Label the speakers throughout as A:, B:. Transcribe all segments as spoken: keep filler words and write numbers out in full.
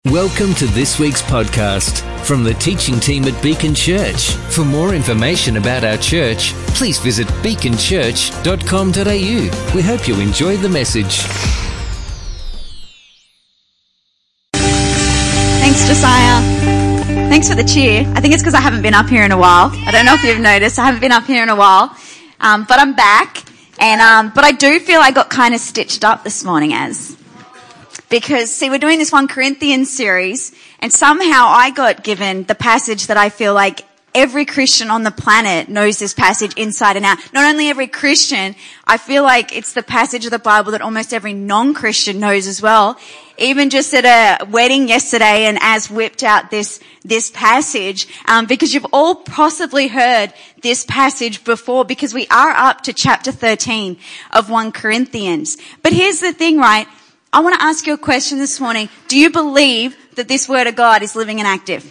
A: Welcome to this week's podcast from the teaching team at Beacon Church. For more information about our church, please visit beacon church dot com dot a u. We hope you enjoy the message.
B: Thanks, Josiah. Thanks for the cheer. I think it's because I haven't been up here in a while. I don't know if you've noticed, I haven't been up here in a while, um, but I'm back. And um, but I do feel I got kind of stitched up this morning, as. Because, see, we're doing this First Corinthians series, and somehow I got given the passage that I feel like every Christian on the planet knows this passage inside and out. Not only every Christian, I feel like it's the passage of the Bible that almost every non-Christian knows as well. Even just at a wedding yesterday, and as whipped out this this passage, um, because you've all possibly heard this passage before, because we are up to chapter thirteen of First Corinthians. But here's the thing, right? I want to ask you a question this morning. Do you believe that this word of God is living and active?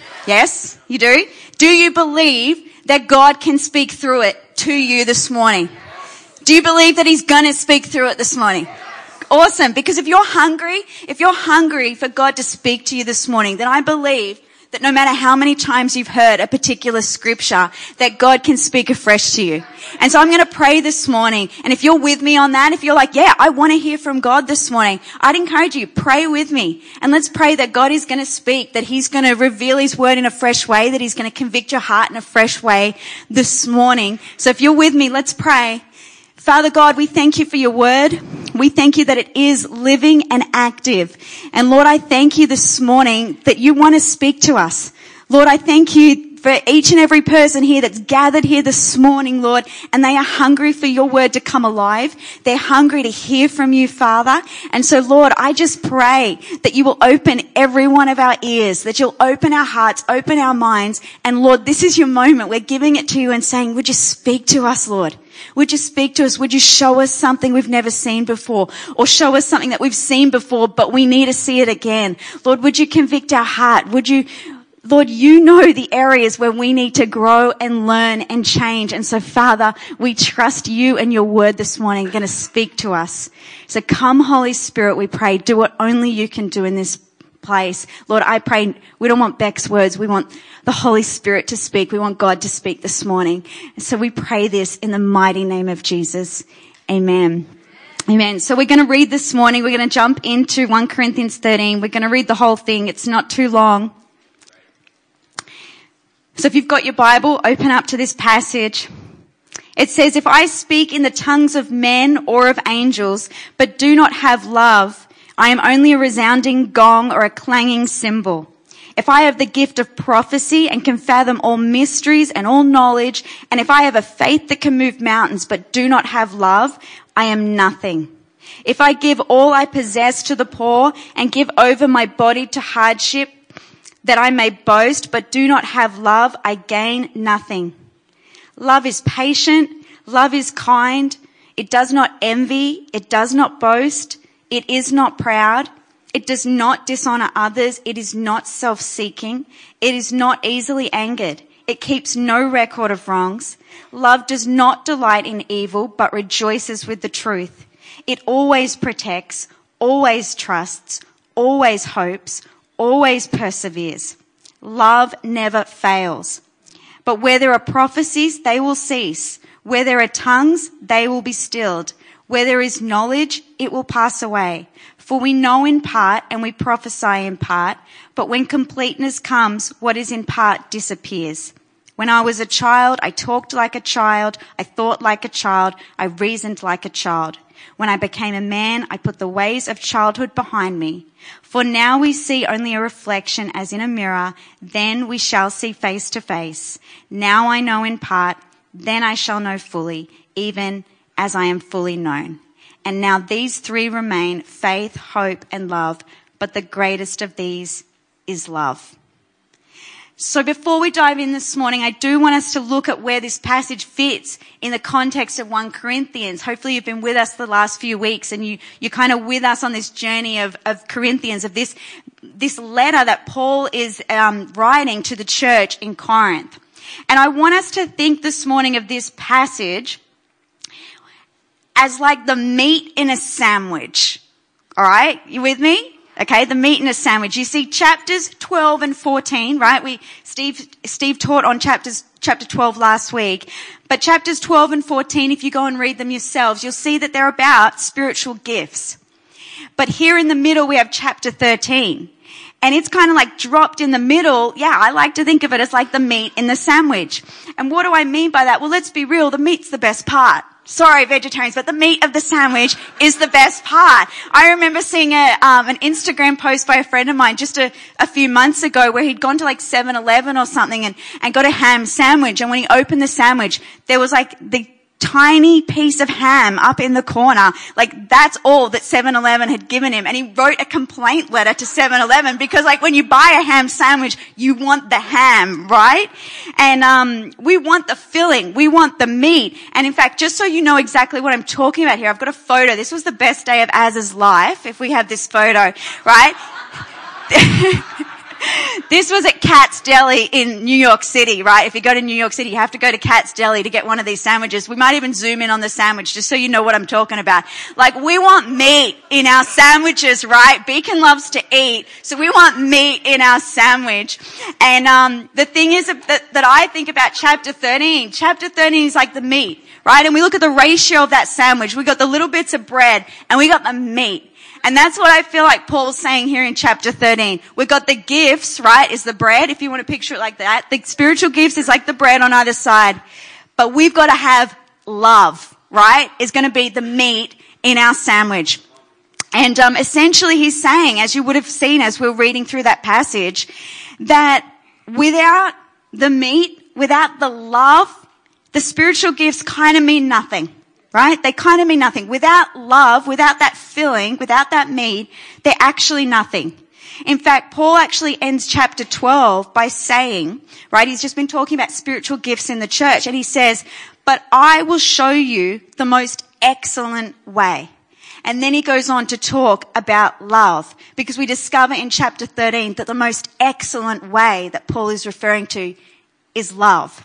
B: Yes, you do? Do you believe that God can speak through it to you this morning? Do you believe that He's going to speak through it this morning? Awesome. Because if you're hungry, if you're hungry for God to speak to you this morning, then I believe that no matter how many times you've heard a particular scripture, that God can speak afresh to you. And so I'm going to pray this morning. And if you're with me on that, if you're like, yeah, I want to hear from God this morning, I'd encourage you, pray with me. And let's pray that God is going to speak, that He's going to reveal His word in a fresh way, that He's going to convict your heart in a fresh way this morning. So if you're with me, let's pray. Father God, we thank you for your word. We thank you that it is living and active. And Lord, I thank you this morning that you want to speak to us. Lord, I thank you for each and every person here that's gathered here this morning, Lord, and they are hungry for your word to come alive. They're hungry to hear from you, Father. And so, Lord, I just pray that you will open every one of our ears, that you'll open our hearts, open our minds. And Lord, this is your moment. We're giving it to you and saying, would you speak to us, Lord? Would you speak to us? Would you show us something we've never seen before, or show us something that we've seen before, but we need to see it again? Lord, would you convict our heart? Would you, Lord, you know the areas where we need to grow and learn and change. And so, Father, we trust you and your word this morning. You're going to speak to us. So come, Holy Spirit, we pray. Do what only you can do in this place. Lord, I pray we don't want Beck's words. We want the Holy Spirit to speak. We want God to speak this morning. And so we pray this in the mighty name of Jesus. Amen. Amen. So we're going to read this morning. We're going to jump into First Corinthians thirteen. We're going to read the whole thing. It's not too long. So if you've got your Bible, open up to this passage. It says, if I speak in the tongues of men or of angels, but do not have love, I am only a resounding gong or a clanging cymbal. If I have the gift of prophecy and can fathom all mysteries and all knowledge, and if I have a faith that can move mountains but do not have love, I am nothing. If I give all I possess to the poor and give over my body to hardship that I may boast but do not have love, I gain nothing. Love is patient. Love is kind. It does not envy. It does not boast. It is not proud. It does not dishonor others. It is not self-seeking. It is not easily angered. It keeps no record of wrongs. Love does not delight in evil, but rejoices with the truth. It always protects, always trusts, always hopes, always perseveres. Love never fails. But where there are prophecies, they will cease. Where there are tongues, they will be stilled. Where there is knowledge, it will pass away. For we know in part and we prophesy in part, but when completeness comes, what is in part disappears. When I was a child, I talked like a child, I thought like a child, I reasoned like a child. When I became a man, I put the ways of childhood behind me. For now we see only a reflection as in a mirror, then we shall see face to face. Now I know in part, then I shall know fully, even as I am fully known. And now these three remain, faith, hope, and love, but the greatest of these is love. So before we dive in this morning, I do want us to look at where this passage fits in the context of First Corinthians. Hopefully you've been with us the last few weeks and you, you're kind of with us on this journey of, of Corinthians, of this, this letter that Paul is um, writing to the church in Corinth. And I want us to think this morning of this passage as like the meat in a sandwich. All right? You with me? Okay, the meat in a sandwich. You see chapters twelve and fourteen, right? We, Steve, Steve taught on chapters, chapter twelve last week. But chapters twelve and fourteen, if you go and read them yourselves, you'll see that they're about spiritual gifts. But here in the middle, we have chapter thirteen. And it's kind of like dropped in the middle. Yeah, I like to think of it as like the meat in the sandwich. And what do I mean by that? Well, let's be real. The meat's the best part. Sorry, vegetarians, but the meat of the sandwich is the best part. I remember seeing a, um, an Instagram post by a friend of mine just a, a few months ago where he'd gone to like seven eleven or something and, and got a ham sandwich. And when he opened the sandwich, there was like the tiny piece of ham up in the corner. Like that's all that seven eleven had given him. And he wrote a complaint letter to seven eleven because like when you buy a ham sandwich, you want the ham, right? And, um, we want the filling. We want the meat. And in fact, just so you know exactly what I'm talking about here, I've got a photo. This was the best day of Az's life, if we have this photo, right? This was at Katz Deli in New York City, right? If you go to New York City, you have to go to Katz Deli to get one of these sandwiches. We might even zoom in on the sandwich just so you know what I'm talking about. Like, we want meat in our sandwiches, right? Beacon loves to eat, so we want meat in our sandwich. And um the thing is that, that I think about chapter thirteen. Chapter thirteen is like the meat, right? And we look at the ratio of that sandwich. We got the little bits of bread, and we got the meat. And that's what I feel like Paul's saying here in chapter thirteen. We've got the gifts, right, is the bread, if you want to picture it like that. The spiritual gifts is like the bread on either side. But we've got to have love, right, is going to be the meat in our sandwich. And um essentially he's saying, as you would have seen as we were reading through that passage, that without the meat, without the love, the spiritual gifts kind of mean nothing. Right? They kind of mean nothing. Without love, without that filling, without that meat, they're actually nothing. In fact, Paul actually ends chapter twelve by saying, right, he's just been talking about spiritual gifts in the church, and he says, but I will show you the most excellent way. And then he goes on to talk about love, because we discover in chapter thirteen that the most excellent way that Paul is referring to is love.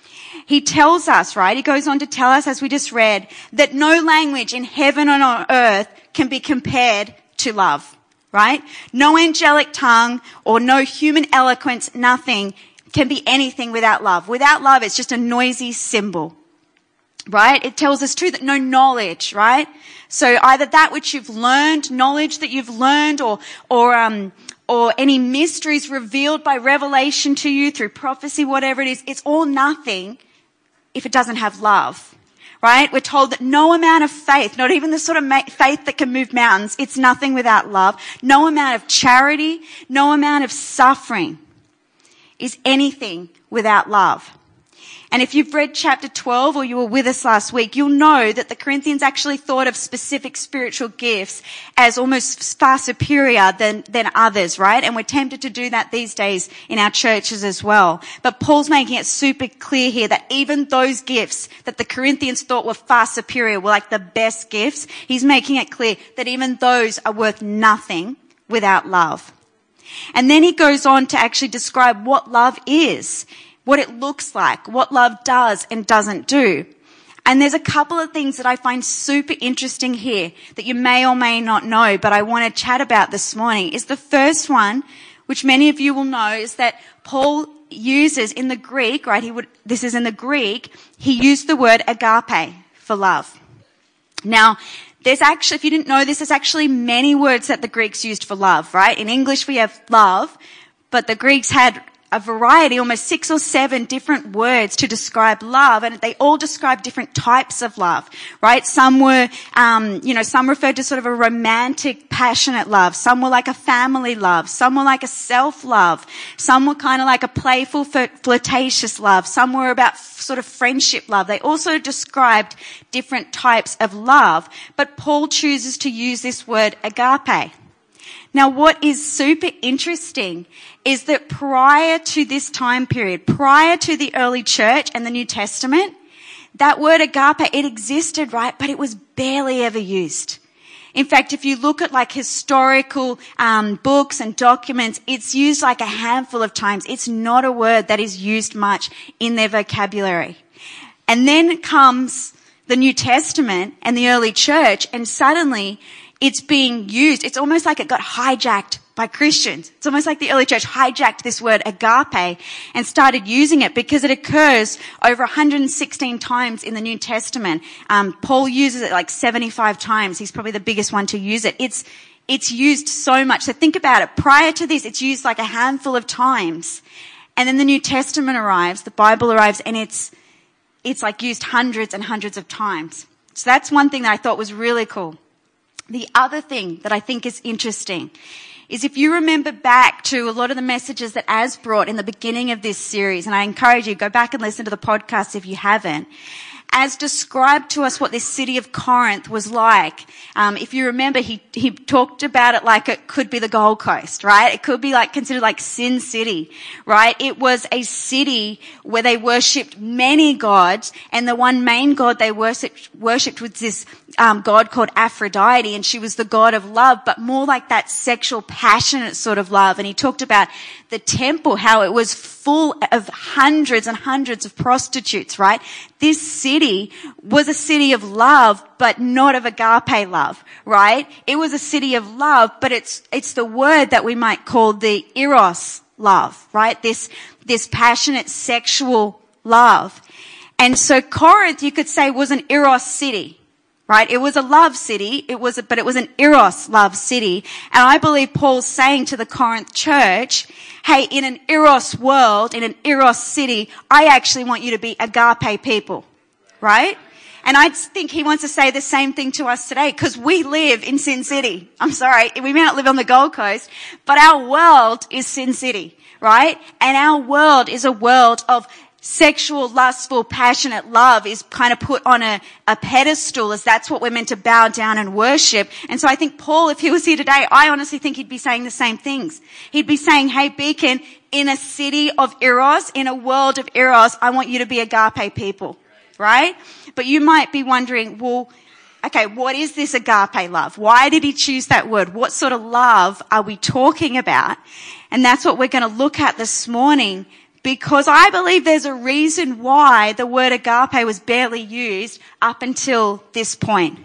B: He tells us, right, he goes on to tell us, as we just read, that no language in heaven and on earth can be compared to love, right? No angelic tongue or no human eloquence, nothing can be anything without love. Without love, it's just a noisy cymbal, right? It tells us too that no knowledge, right? So either that which you've learned, knowledge that you've learned, or, or, um, or any mysteries revealed by revelation to you through prophecy, whatever it is, it's all nothing if it doesn't have love, right? We're told that no amount of faith, not even the sort of faith that can move mountains, it's nothing without love. No amount of charity, no amount of suffering is anything without love. And if you've read chapter twelve or you were with us last week, you'll know that the Corinthians actually thought of specific spiritual gifts as almost far superior than, than others, right? And we're tempted to do that these days in our churches as well. But Paul's making it super clear here that even those gifts that the Corinthians thought were far superior, were like the best gifts, he's making it clear that even those are worth nothing without love. And then he goes on to actually describe what love is, what it looks like, what love does and doesn't do. And there's a couple of things that I find super interesting here that you may or may not know, but I want to chat about this morning. Is the first one, which many of you will know, is that Paul uses in the Greek, right, he would, this is in the Greek, he used the word agape for love. Now, there's actually, if you didn't know this, there's actually many words that the Greeks used for love, right? In English we have love, but the Greeks had a variety, almost six or seven different words to describe love, and they all describe different types of love, right? Some were, um, you know, some referred to sort of a romantic, passionate love. Some were like a family love. Some were like a self-love. Some were kind of like a playful, flirtatious love. Some were about sort of friendship love. They also described different types of love, but Paul chooses to use this word agape. Now, what is super interesting is that prior to this time period, prior to the early church and the New Testament, that word agape, it existed, right? But it was barely ever used. In fact, if you look at like historical um, books and documents, it's used like a handful of times. It's not a word that is used much in their vocabulary. And then comes the New Testament and the early church, and suddenly It's being used. It's almost like it got hijacked by Christians. It's almost like the early church hijacked this word agape and started using it because it occurs over one hundred sixteen times in the New Testament. Um, Paul uses it like seventy-five times. He's probably the biggest one to use it. It's, it's used so much. So think about it. Prior to this, it's used like a handful of times. And then the New Testament arrives, the Bible arrives, and it's, it's like used hundreds and hundreds of times. So that's one thing that I thought was really cool. The other thing that I think is interesting is if you remember back to a lot of the messages that Az brought in the beginning of this series, and I encourage you, go back and listen to the podcast if you haven't, Az described to us what this city of Corinth was like. Um, if you remember, he, he talked about it like it could be the Gold Coast, right? It could be like considered like Sin City, right? It was a city where they worshipped many gods, and the one main god they worshipped, worshipped was this um, god called Aphrodite, and she was the god of love, but more like that sexual, passionate sort of love. And he talked about the temple, how it was full of hundreds and hundreds of prostitutes, right? This city was a city of love, but not of agape love, right? It was a city of love, but it's, it's the word that we might call the eros love, right? This, this passionate sexual love. And so Corinth, you could say, was an eros city. Right? It was a love city. It was, a, but it was an eros love city. And I believe Paul's saying to the Corinth church, hey, in an eros world, in an eros city, I actually want you to be agape people. Right? And I think he wants to say the same thing to us today, because we live in Sin City. I'm sorry, we may not live on the Gold Coast, but our world is Sin City. Right? And our world is a world of sexual, lustful, passionate love is kind of put on a, a pedestal, as that's what we're meant to bow down and worship. And so I think Paul, if he was here today, I honestly think he'd be saying the same things. He'd be saying, hey, Beacon, in a city of eros, in a world of eros, I want you to be agape people, right? But you might be wondering, well, okay, what is this agape love? Why did he choose that word? What sort of love are we talking about? And that's what we're going to look at this morning, because I believe there's a reason why the word agape was barely used up until this point.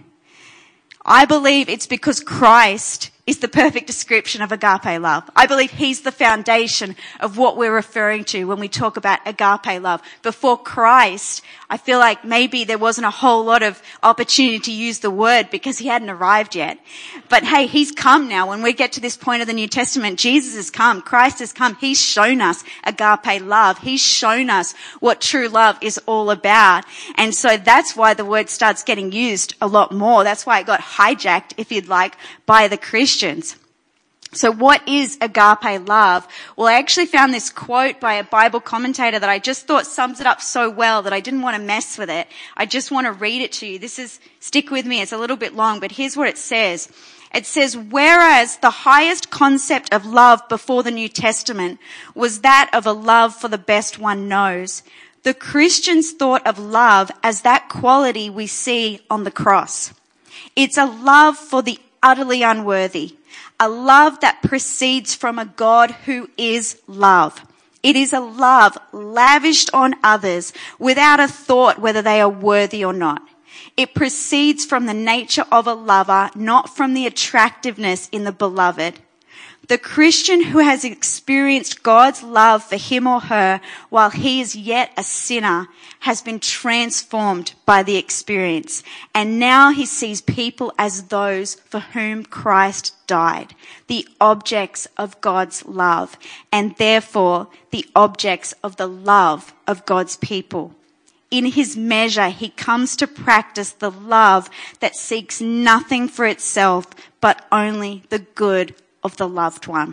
B: I believe it's because Christ is the perfect description of agape love. I believe he's the foundation of what we're referring to when we talk about agape love. Before Christ, I feel like maybe there wasn't a whole lot of opportunity to use the word because he hadn't arrived yet. But hey, he's come now. When we get to this point of the New Testament, Jesus has come. Christ has come. He's shown us agape love. He's shown us what true love is all about. And so that's why the word starts getting used a lot more. That's why it got hijacked, if you'd like, by the Christians. So what is agape love? Well, I actually found this quote by a Bible commentator that I just thought sums it up so well that I didn't want to mess with it. I just want to read it to you. This is, stick with me, it's a little bit long, but here's what it says. It says, whereas the highest concept of love before the New Testament was that of a love for the best one knows, the Christians thought of love as that quality we see on the cross. It's a love for the utterly unworthy, a love that proceeds from a God who is love. It is a love lavished on others without a thought whether they are worthy or not. It proceeds from the nature of a lover, not from the attractiveness in the beloved. The Christian who has experienced God's love for him or her while he is yet a sinner has been transformed by the experience. And now he sees people as those for whom Christ died, the objects of God's love, and therefore the objects of the love of God's people. In his measure, he comes to practice the love that seeks nothing for itself, but only the good of the loved one.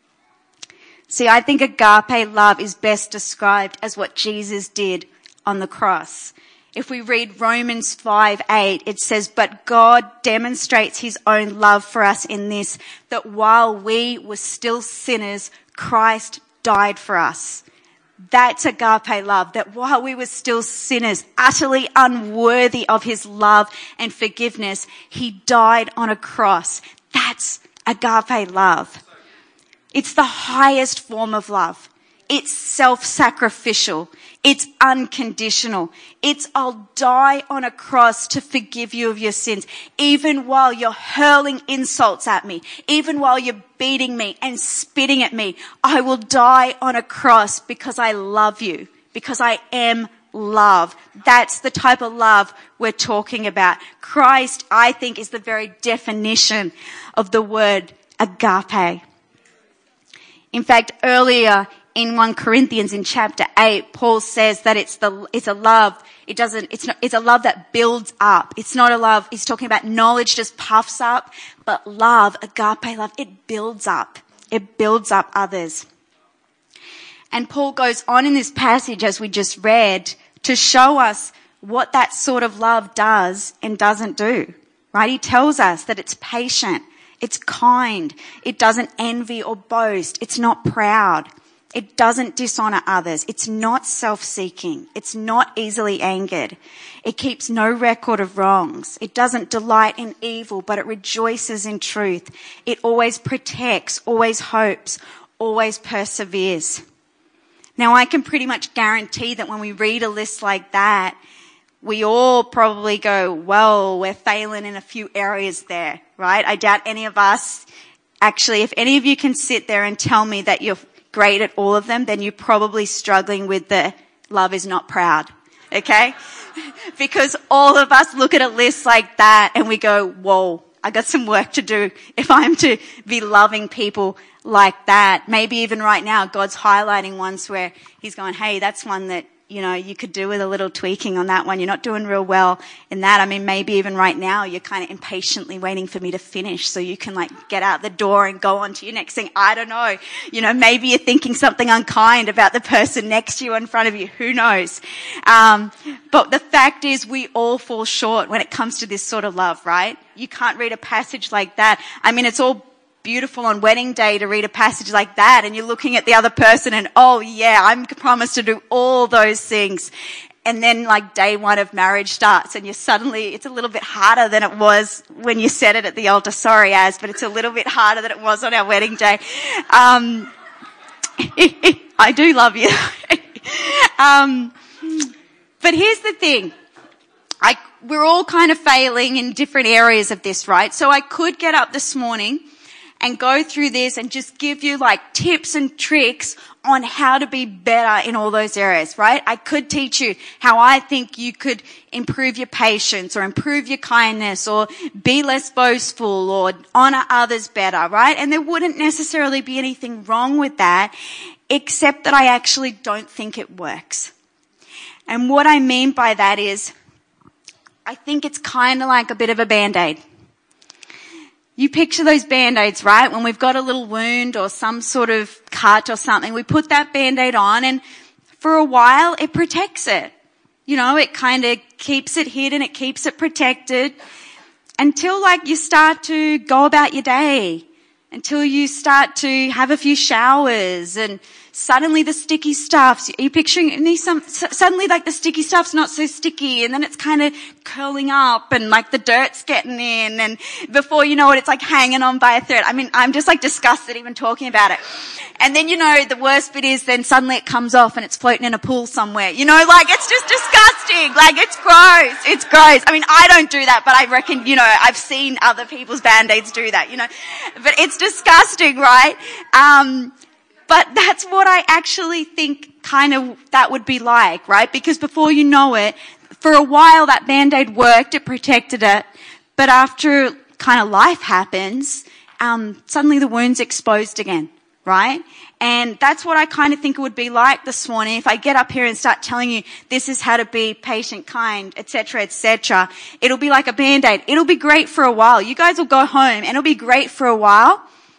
B: See, I think agape love is best described as what Jesus did on the cross. If we read Romans five eight, it says, but God demonstrates his own love for us in this, that while we were still sinners, Christ died for us. That's agape love, that while we were still sinners, utterly unworthy of his love and forgiveness, he died on a cross. That's agape love. It's the highest form of love. It's self-sacrificial. It's unconditional. It's I'll die on a cross to forgive you of your sins, even while you're hurling insults at me, even while you're beating me and spitting at me. I will die on a cross because I love you, because I am love. That's the type of love we're talking about. Christ, I think, is the very definition of the word agape. In fact, earlier in First Corinthians in chapter eight, Paul says that it's the, it's a love, it doesn't, it's not, it's a love that builds up. It's not a love, he's talking about knowledge just puffs up, but love, agape love, it builds up. It builds up others. And Paul goes on in this passage, as we just read, to show us what that sort of love does and doesn't do, right? He tells us that it's patient, it's kind, it doesn't envy or boast, it's not proud, it doesn't dishonor others, it's not self-seeking, it's not easily angered, it keeps no record of wrongs, it doesn't delight in evil, but it rejoices in truth, it always protects, always hopes, always perseveres. Now, I can pretty much guarantee that when we read a list like that, we all probably go, well, we're failing in a few areas there, right? I doubt any of us, actually, if any of you can sit there and tell me that you're great at all of them, then you're probably struggling with the love is not proud, okay? Because all of us look at a list like that and we go, whoa, I got some work to do if I'm to be loving people like that. Maybe even right now, God's highlighting ones where he's going, hey, that's one that, you know, you could do with a little tweaking on that one. You're not doing real well in that. I mean, maybe even right now, you're kind of impatiently waiting for me to finish so you can like get out the door and go on to your next thing. I don't know. You know, maybe you're thinking something unkind about the person next to you in front of you. Who knows? Um, but the fact is we all fall short when it comes to this sort of love, right? You can't read a passage like that. I mean, it's all beautiful on wedding day to read a passage like that and you're looking at the other person and, oh yeah, I'm promised to do all those things. And then like day one of marriage starts and you're suddenly, it's a little bit harder than it was when you said it at the altar. Sorry, Az, but it's a little bit harder than it was on our wedding day. Um, I do love you. um, but here's the thing. I, we're all kind of failing in different areas of this, right? So I could get up this morning and go through this and just give you like tips and tricks on how to be better in all those areas, right? I could teach you how I think you could improve your patience or improve your kindness or be less boastful or honor others better, right? And there wouldn't necessarily be anything wrong with that, except that I actually don't think it works. And what I mean by that is I think it's kind of like a bit of a Band-Aid. You picture those Band-Aids, right? When we've got a little wound or some sort of cut or something, we put that Band-Aid on and for a while it protects it. You know, it kind of keeps it hidden, it keeps it protected until like you start to go about your day, until you start to have a few showers and suddenly the sticky stuff's, are you picturing these some, suddenly like the sticky stuff's not so sticky and then it's kind of curling up and like the dirt's getting in and before you know it, it's like hanging on by a thread. I mean, I'm just like disgusted even talking about it. And then, you know, the worst bit is then suddenly it comes off and it's floating in a pool somewhere. You know, like it's just disgusting. Like it's gross. It's gross. I mean, I don't do that, but I reckon, you know, I've seen other people's Band-Aids do that, you know, but it's disgusting, right? Um, But that's what I actually think kind of that would be like, right? Because before you know it, for a while that Band-Aid worked, it protected it. But after kind of life happens, um, suddenly the wound's exposed again, right? And that's what I kind of think it would be like this morning if I get up here and start telling you this is how to be patient, kind, et cetera, et cetera. It'll be like a Band-Aid. It'll be great for a while. You guys will go home and it'll be great for a while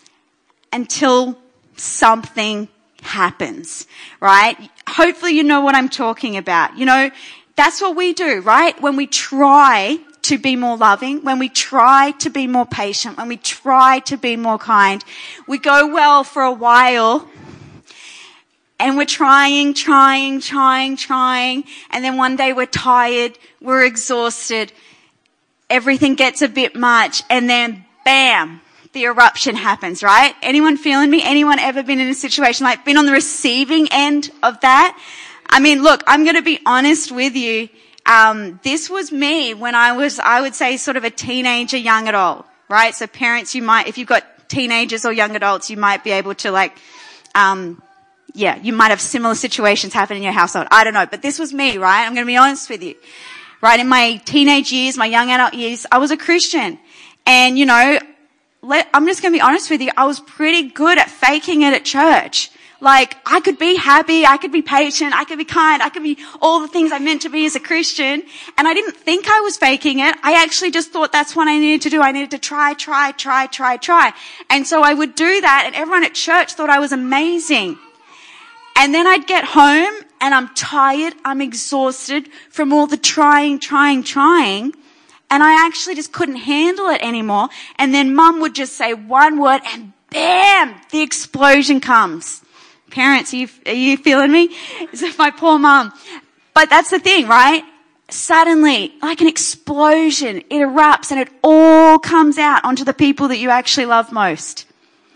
B: until something happens, right? Hopefully you know what I'm talking about. You know, that's what we do, right? When we try to be more loving, when we try to be more patient, when we try to be more kind, we go well for a while and we're trying, trying, trying, trying, and then one day we're tired, we're exhausted, everything gets a bit much, and then bam, the eruption happens, right? Anyone feeling me? Anyone ever been in a situation like been on the receiving end of that? I mean, look, I'm going to be honest with you. Um, this was me when I was, I would say, sort of a teenager, young adult, right? So parents, you might, if you've got teenagers or young adults, you might be able to like, um, yeah, you might have similar situations happen in your household. I don't know, but this was me, right? I'm going to be honest with you. Right, in my teenage years, my young adult years, I was a Christian. And, you know, let, I'm just going to be honest with you, I was pretty good at faking it at church. Like, I could be happy, I could be patient, I could be kind, I could be all the things I meant to be as a Christian. And I didn't think I was faking it. I actually just thought that's what I needed to do. I needed to try, try, try, try, try. And so I would do that, and everyone at church thought I was amazing. And then I'd get home and I'm tired, I'm exhausted from all the trying, trying, trying. And I actually just couldn't handle it anymore. And then Mum would just say one word and bam, the explosion comes. Parents, are you, are you feeling me? It's my poor mum. But that's the thing, right? Suddenly, like an explosion, it erupts and it all comes out onto the people that you actually love most.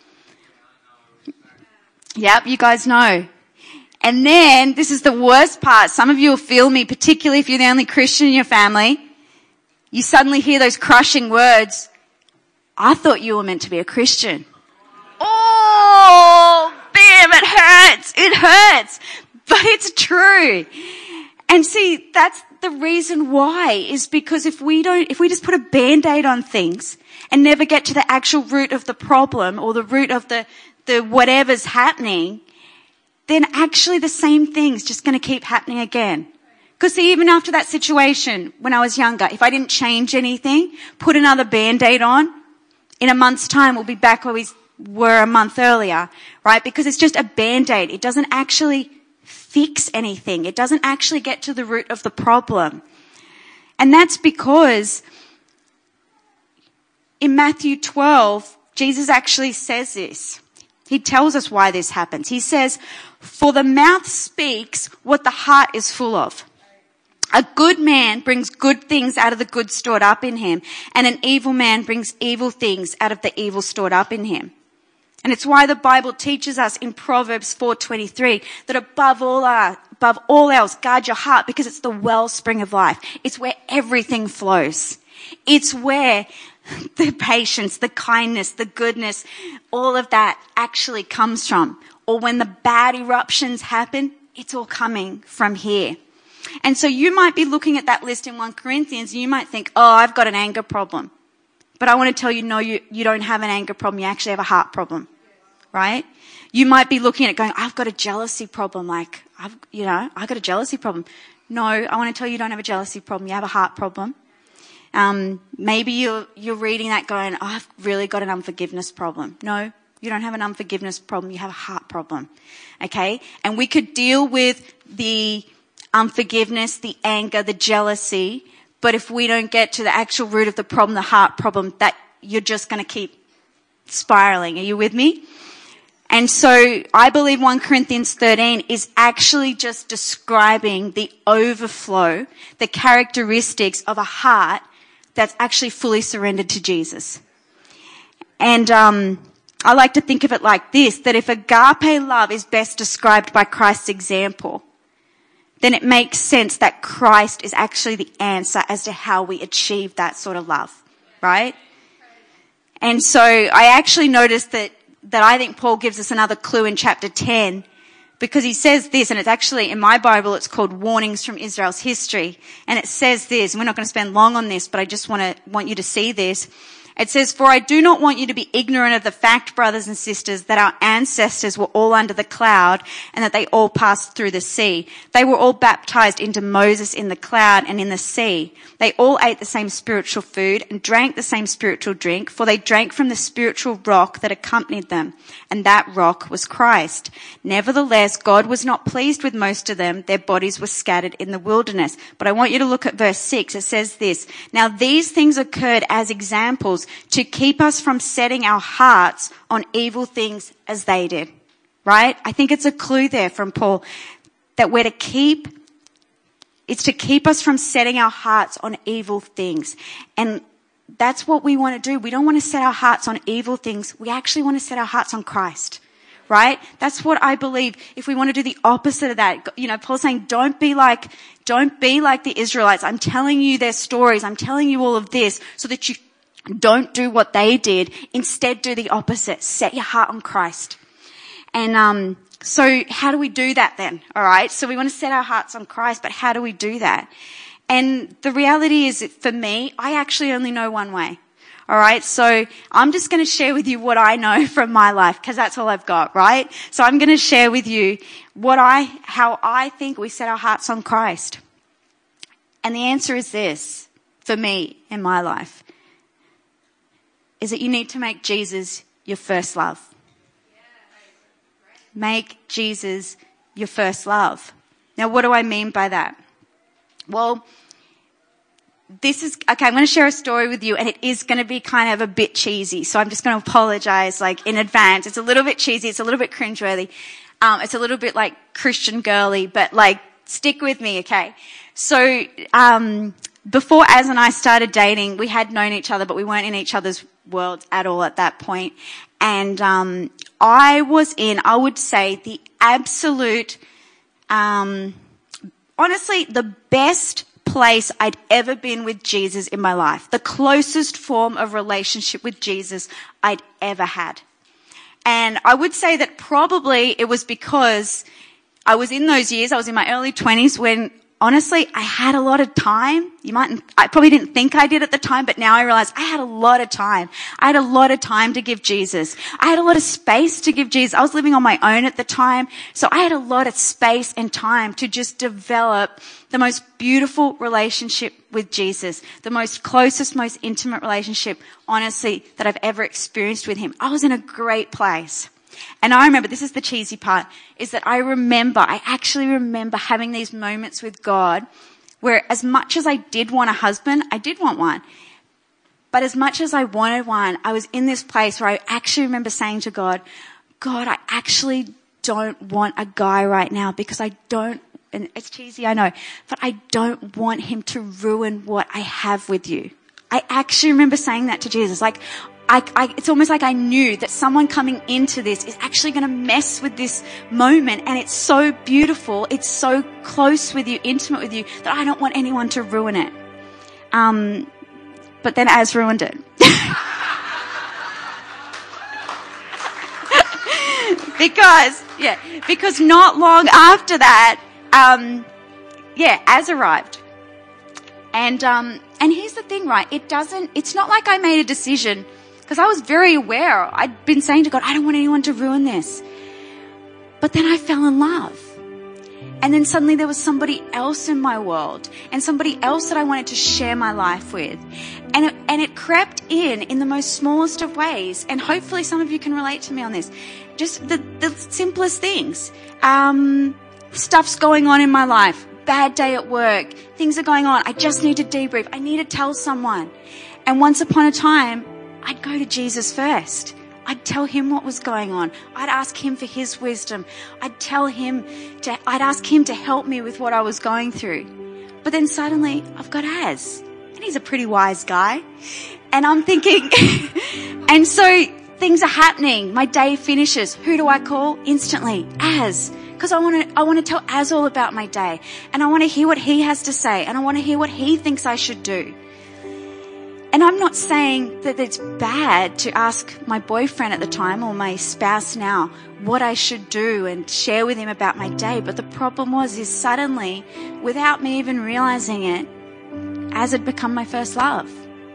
B: Yep, you guys know. And then, this is the worst part. Some of you will feel me, particularly if you're the only Christian in your family. You suddenly hear those crushing words. I thought you were meant to be a Christian. Oh, bam, it hurts. It hurts. But it's true. And see, that's the reason why, is because if we don't, if we just put a Band-Aid on things and never get to the actual root of the problem or the root of the, the whatever's happening, then actually the same thing's just going to keep happening again. Because see, even after that situation, when I was younger, if I didn't change anything, put another Band-Aid on, in a month's time we'll be back where we were a month earlier, right? Because it's just a Band-Aid. It doesn't actually fix anything. It doesn't actually get to the root of the problem. And that's because in Matthew twelve, Jesus actually says this. He tells us why this happens. He says, for the mouth speaks what the heart is full of. A good man brings good things out of the good stored up in him, and an evil man brings evil things out of the evil stored up in him. And it's why the Bible teaches us in Proverbs four twenty-three that above all, uh, above all else, guard your heart, because it's the wellspring of life. It's where everything flows. It's where the patience, the kindness, the goodness, all of that actually comes from. Or when the bad eruptions happen, it's all coming from here. And so you might be looking at that list in First Corinthians and you might think, oh, I've got an anger problem. But I want to tell you, no, you, you don't have an anger problem. You actually have a heart problem, right? You might be looking at it going, I've got a jealousy problem. Like, I've, you know, I've got a jealousy problem. No, I want to tell you, you don't have a jealousy problem. You have a heart problem. Um, maybe you're, you're reading that going, oh, I've really got an unforgiveness problem. No, you don't have an unforgiveness problem. You have a heart problem. Okay? And we could deal with the unforgiveness, the anger, the jealousy, but if we don't get to the actual root of the problem, the heart problem, that you're just going to keep spiraling. Are you with me? And so I believe First Corinthians thirteen is actually just describing the overflow, the characteristics of a heart that's actually fully surrendered to Jesus. And um, I like to think of it like this, that if agape love is best described by Christ's example, then it makes sense that Christ is actually the answer as to how we achieve that sort of love, right? And so I actually noticed that, that I think Paul gives us another clue in chapter ten, because he says this, and it's actually, in my Bible, it's called Warnings from Israel's History. And it says this, and we're not going to spend long on this, but I just want to, want you to see this. It says, for I do not want you to be ignorant of the fact, brothers and sisters, that our ancestors were all under the cloud and that they all passed through the sea. They were all baptized into Moses in the cloud and in the sea. They all ate the same spiritual food and drank the same spiritual drink, for they drank from the spiritual rock that accompanied them, and that rock was Christ. Nevertheless, God was not pleased with most of them. Their bodies were scattered in the wilderness. But I want you to look at verse six. It says this, now these things occurred as examples to keep us from setting our hearts on evil things as they did. Right? I think it's a clue there from Paul that we're to keep, it's to keep us from setting our hearts on evil things. And that's what we want to do. We don't want to set our hearts on evil things. We actually want to set our hearts on Christ, right? That's what I believe. If we want to do the opposite of that, you know, Paul's saying, don't be like, don't be like the Israelites. I'm telling you their stories. I'm telling you all of this so that you don't do what they did. Instead, do the opposite. Set your heart on Christ. And, um, so how do we do that then? All right. So we want to set our hearts on Christ, but how do we do that? And the reality is that for me, I actually only know one way. All right. So I'm just going to share with you what I know from my life because that's all I've got. Right. So I'm going to share with you what I, how I think we set our hearts on Christ. And the answer is this for me in my life is that you need to make Jesus your first love. Make Jesus your first love. Now, what do I mean by that? Well, this is, okay, I'm going to share a story with you and it is going to be kind of a bit cheesy. So I'm just going to apologize like in advance. It's a little bit cheesy. It's a little bit cringeworthy. Um, it's a little bit like Christian girly, but like stick with me, okay? So, um, before Az and I started dating, we had known each other, but we weren't in each other's worlds at all at that point. And, um, I was in, I would say, the absolute, um, honestly, the best place I'd ever been with Jesus in my life. The closest form of relationship with Jesus I'd ever had. And I would say that probably it was because I was in those years, I was in my early twenties when honestly, I had a lot of time. You might, I probably didn't think I did at the time, but now I realize I had a lot of time. I had a lot of time to give Jesus. I had a lot of space to give Jesus. I was living on my own at the time. So I had a lot of space and time to just develop the most beautiful relationship with Jesus, the most closest, most intimate relationship, honestly, that I've ever experienced with him. I was in a great place. And I remember, this is the cheesy part, is that I remember, I actually remember having these moments with God where as much as I did want a husband, I did want one. But as much as I wanted one, I was in this place where I actually remember saying to God, God, I actually don't want a guy right now because I don't, and it's cheesy, I know, but I don't want him to ruin what I have with you. I actually remember saying that to Jesus, like, I, I, it's almost like I knew that someone coming into this is actually going to mess with this moment, and it's so beautiful, it's so close with you, intimate with you, that I don't want anyone to ruin it. Um, but then Az ruined it. because, yeah, because not long after that, um, yeah, Az arrived. And, um, and here's the thing, right? It doesn't, it's not like I made a decision. Because I was very aware. I'd been saying to God, I don't want anyone to ruin this. But then I fell in love. And then suddenly there was somebody else in my world. And somebody else that I wanted to share my life with. And it, and it crept in in the most smallest of ways. And hopefully some of you can relate to me on this. Just the, the simplest things. Um, stuff's going on in my life. Bad day at work. Things are going on. I just need to debrief. I need to tell someone. And once upon a time, I'd go to Jesus first. I'd tell him what was going on. I'd ask him for his wisdom. I'd tell him to, I'd ask him to help me with what I was going through. But then suddenly I've got Az, and he's a pretty wise guy. And I'm thinking, and so things are happening. My day finishes. Who do I call? Instantly, Az. Because I want to, I want to tell Az all about my day. And I want to hear what he has to say. And I want to hear what he thinks I should do. And I'm not saying that it's bad to ask my boyfriend at the time or my spouse now what I should do and share with him about my day. But the problem was, is suddenly, without me even realizing it, Az had become my first love.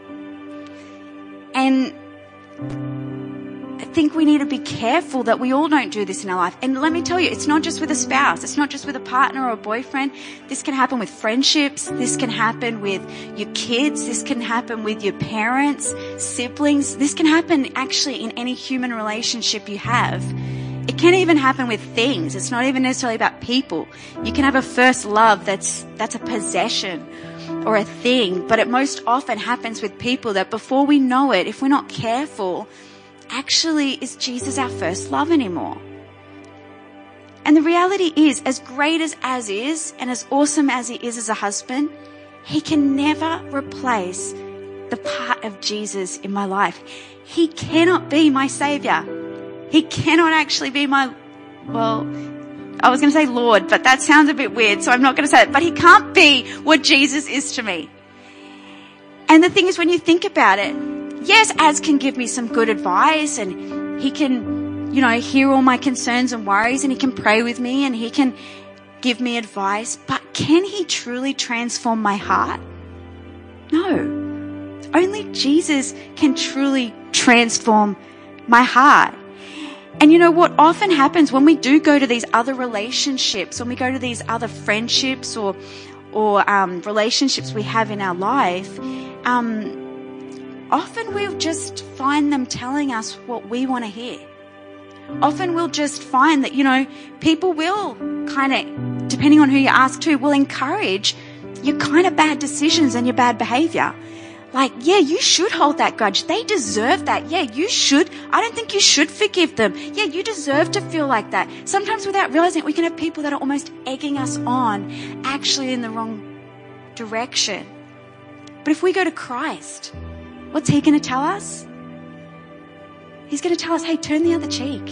B: And I think we need to be careful that we all don't do this in our life. And let me tell you, it's not just with a spouse. It's not just with a partner or a boyfriend. This can happen with friendships. This can happen with your kids. This can happen with your parents, siblings. This can happen actually in any human relationship you have. It can even happen with things. It's not even necessarily about people. You can have a first love that's, that's a possession or a thing, but it most often happens with people that before we know it, if we're not careful, actually, is Jesus our first love anymore? And the reality is, as great as Az is, and as awesome as he is as a husband, he can never replace the the part of Jesus in my life. He cannot be my Savior. He cannot actually be my, well, I was going to say Lord, but that sounds a bit weird, so I'm not going to say it. But he can't be what Jesus is to me. And the thing is, when you think about it, yes, Az can give me some good advice, and he can, you know, hear all my concerns and worries, and he can pray with me, and he can give me advice. But can he truly transform my heart? No. Only Jesus can truly transform my heart. And you know what often happens when we do go to these other relationships, when we go to these other friendships or or um, relationships we have in our life, um, often we'll just find them telling us what we want to hear. Often we'll just find that, you know, people will kind of, depending on who you ask to, will encourage your kind of bad decisions and your bad behavior. Like, yeah, you should hold that grudge. They deserve that. Yeah, you should. I don't think you should forgive them. Yeah, you deserve to feel like that. Sometimes without realizing it, we can have people that are almost egging us on, actually in the wrong direction. But if we go to Christ, what's he going to tell us? He's going to tell us, hey, turn the other cheek.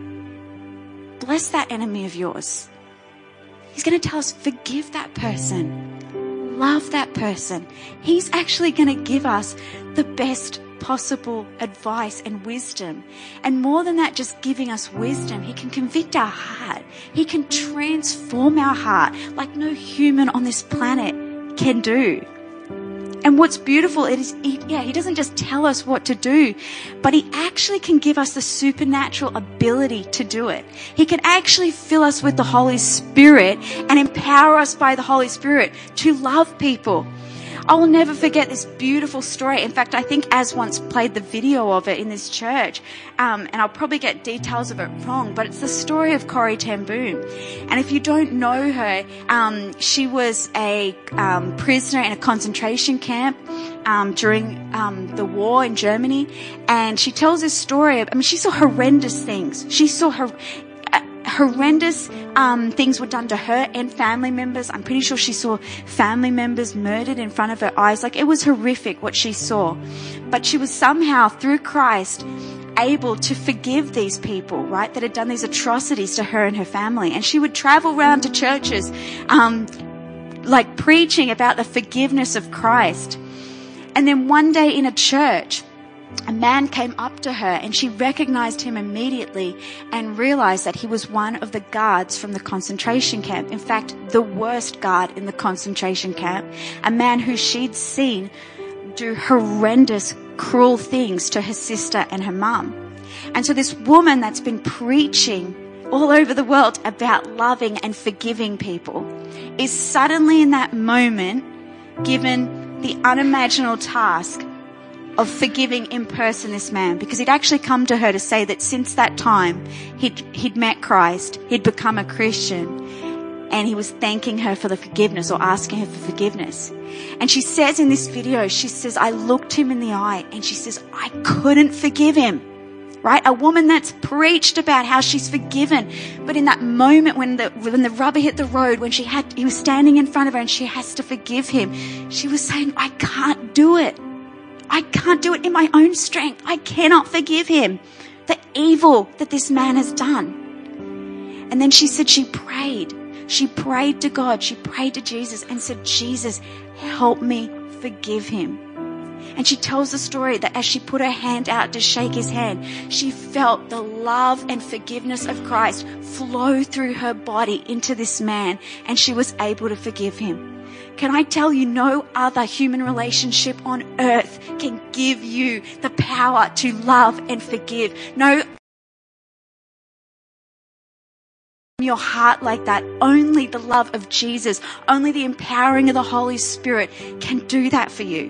B: Bless that enemy of yours. He's going to tell us, forgive that person. Love that person. He's actually going to give us the best possible advice and wisdom. And more than that, just giving us wisdom, he can convict our heart. He can transform our heart like no human on this planet can do. And what's beautiful is, he, yeah, he doesn't just tell us what to do, but he actually can give us the supernatural ability to do it. He can actually fill us with the Holy Spirit and empower us by the Holy Spirit to love people. I will never forget this beautiful story. In fact, I think Az once played the video of it in this church, um, and I'll probably get details of it wrong, but it's the story of Corrie ten Boom. And if you don't know her, um, she was a um, prisoner in a concentration camp um, during um, the war in Germany, and she tells this story. I mean, she saw horrendous things. She saw her. Horrendous um, things were done to her and family members. I'm pretty sure she saw family members murdered in front of her eyes. Like, it was horrific what she saw. But she was somehow, through Christ, able to forgive these people, right, that had done these atrocities to her and her family. And she would travel around to churches, um, like preaching about the forgiveness of Christ. And then one day in a church, a man came up to her and she recognized him immediately and realized that he was one of the guards from the concentration camp. In fact, the worst guard in the concentration camp, a man who she'd seen do horrendous, cruel things to her sister and her mum. And so this woman that's been preaching all over the world about loving and forgiving people is suddenly in that moment given the unimaginable task of forgiving in person this man, because he'd actually come to her to say that since that time he'd, he'd met Christ, he'd become a Christian, and he was thanking her for the forgiveness or asking her for forgiveness. And she says in this video, she says, I looked him in the eye and she says, I couldn't forgive him. Right? A woman that's preached about how she's forgiven. But in that moment when the, when the rubber hit the road, when she had, he was standing in front of her and she has to forgive him, she was saying, I can't do it. I can't do it in my own strength. I cannot forgive him. The evil that this man has done. And then she said she prayed. She prayed to God. She prayed to Jesus and said, Jesus, help me forgive him. And she tells the story that as she put her hand out to shake his hand, she felt the love and forgiveness of Christ flow through her body into this man, and she was able to forgive him. Can I tell you, no other human relationship on earth can give you the power to love and forgive. No your heart like that. Only the love of Jesus, only the empowering of the Holy Spirit can do that for you.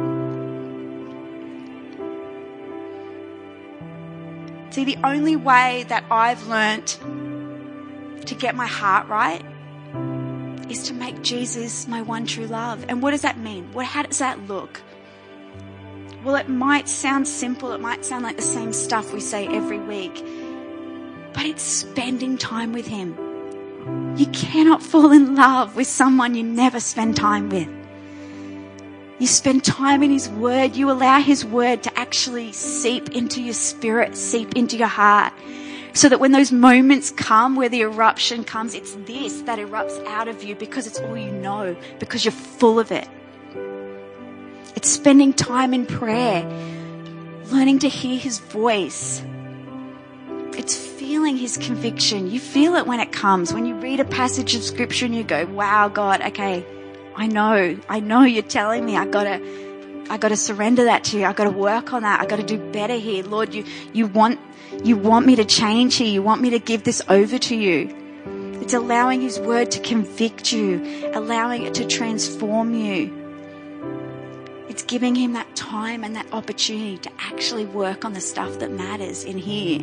B: See, the only way that I've learnt to get my heart right is to make Jesus my one true love. And what does that mean? Well, how does that look? Well, it might sound simple. It might sound like the same stuff we say every week. But it's spending time with him. You cannot fall in love with someone you never spend time with. You spend time in His Word. You allow His Word to actually seep into your spirit, seep into your heart. So that when those moments come where the eruption comes, it's this that erupts out of you because it's all you know, because you're full of it. It's spending time in prayer, learning to hear His voice. It's feeling His conviction. You feel it when it comes. When you read a passage of Scripture and you go, wow, God, okay, I know, I know you're telling me I gotta, I gotta surrender that to you. I gotta work on that. I gotta do better here. Lord, you, you want, you want me to change here. You want me to give this over to you. It's allowing His Word to convict you, allowing it to transform you. It's giving Him that time and that opportunity to actually work on the stuff that matters in here.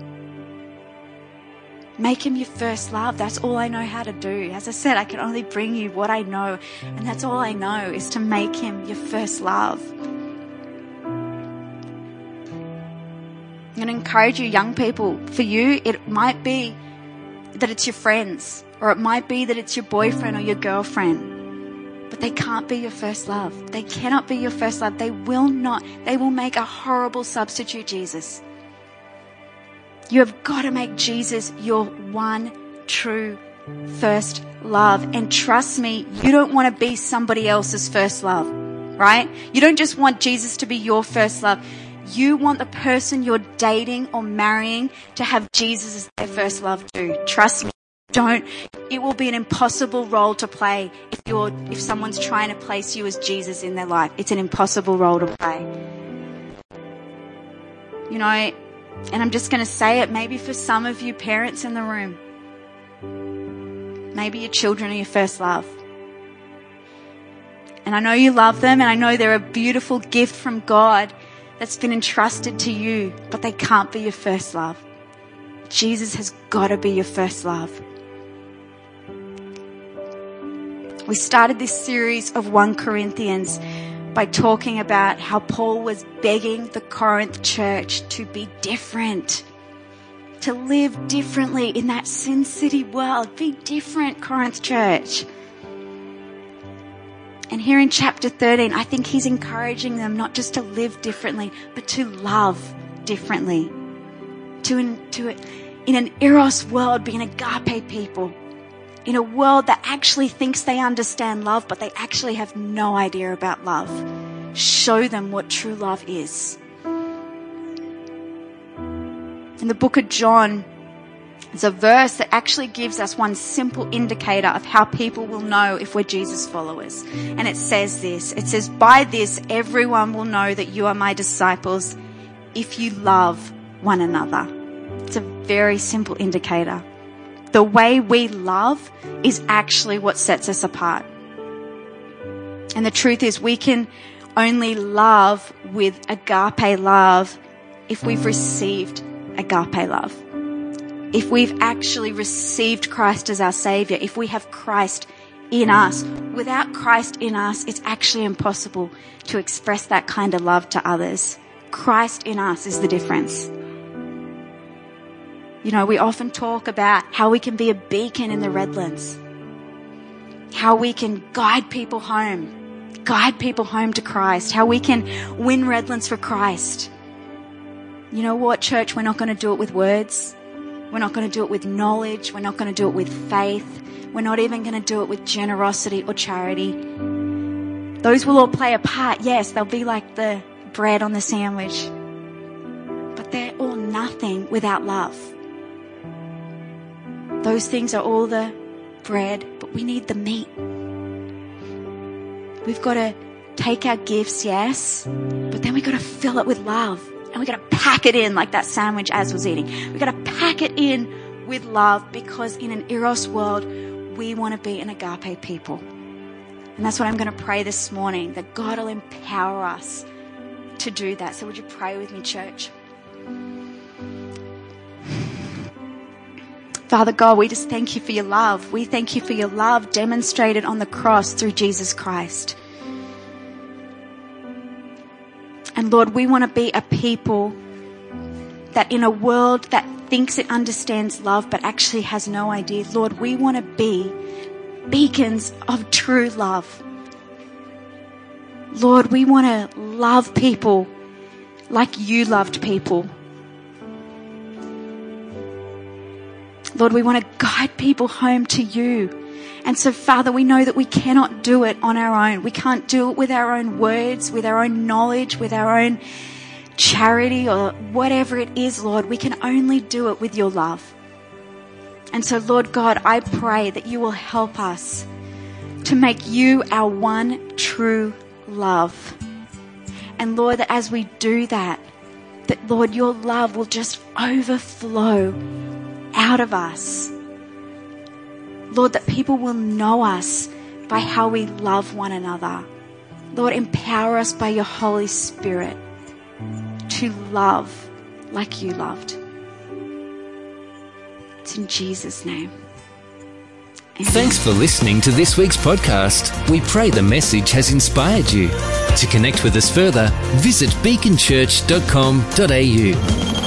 B: Make Him your first love. That's all I know how to do. As I said, I can only bring you what I know. And that's all I know is to make Him your first love. I'm going to encourage you, young people. For you, it might be that it's your friends. Or it might be that it's your boyfriend or your girlfriend. But they can't be your first love. They cannot be your first love. They will not. They will make a horrible substitute, Jesus. You have got to make Jesus your one true first love. And trust me, you don't want to be somebody else's first love, right? You don't just want Jesus to be your first love. You want the person you're dating or marrying to have Jesus as their first love too. Trust me. Don't. It will be an impossible role to play if you're, if someone's trying to place you as Jesus in their life. It's an impossible role to play. You know, and I'm just going to say it, maybe for some of you parents in the room, maybe your children are your first love. And I know you love them, and I know they're a beautiful gift from God that's been entrusted to you, but they can't be your first love. Jesus has got to be your first love. We started this series of First Corinthians by talking about how Paul was begging the Corinth church to be different, to live differently in that Sin City world. Be different, Corinth church. And here in chapter thirteen, I think he's encouraging them not just to live differently, but to love differently. To, in, to in an eros world, be an agape people. In a world that actually thinks they understand love, but they actually have no idea about love. Show them what true love is. In the book of John, there's a verse that actually gives us one simple indicator of how people will know if we're Jesus followers. And it says this. It says, by this everyone will know that you are my disciples if you love one another. It's a very simple indicator. The way we love is actually what sets us apart. And the truth is we can only love with agape love if we've received agape love. If we've actually received Christ as our Savior, if we have Christ in us. Without Christ in us, it's actually impossible to express that kind of love to others. Christ in us is the difference. You know, we often talk about how we can be a beacon in the Redlands, how we can guide people home, guide people home to Christ, how we can win Redlands for Christ. You know what, church? We're not going to do it with words. We're not going to do it with knowledge. We're not going to do it with faith. We're not even going to do it with generosity or charity. Those will all play a part. Yes, they'll be like the bread on the sandwich. But they're all nothing without love. Those things are all the bread, but we need the meat. We've got to take our gifts, yes, but then we've got to fill it with love. And we've got to pack it in like that sandwich Az was eating. We've got to pack it in with love, because in an eros world, we want to be an agape people. And that's what I'm going to pray this morning, that God will empower us to do that. So would you pray with me, church? Father God, we just thank you for your love. We thank you for your love demonstrated on the cross through Jesus Christ. And Lord, we want to be a people that in a world that thinks it understands love but actually has no idea, Lord, we want to be beacons of true love. Lord, we want to love people like you loved people. Lord, we want to guide people home to you. And so, Father, we know that we cannot do it on our own. We can't do it with our own words, with our own knowledge, with our own charity or whatever it is, Lord. We can only do it with your love. And so, Lord God, I pray that you will help us to make you our one true love. And Lord, that as we do that, that Lord, your love will just overflow out of us. Lord, that people will know us by how we love one another. Lord, empower us by your Holy Spirit to love like you loved. It's in Jesus' name. Amen.
A: Thanks for listening to this week's podcast. We pray the message has inspired you. To connect with us further, visit beacon church dot com dot a u.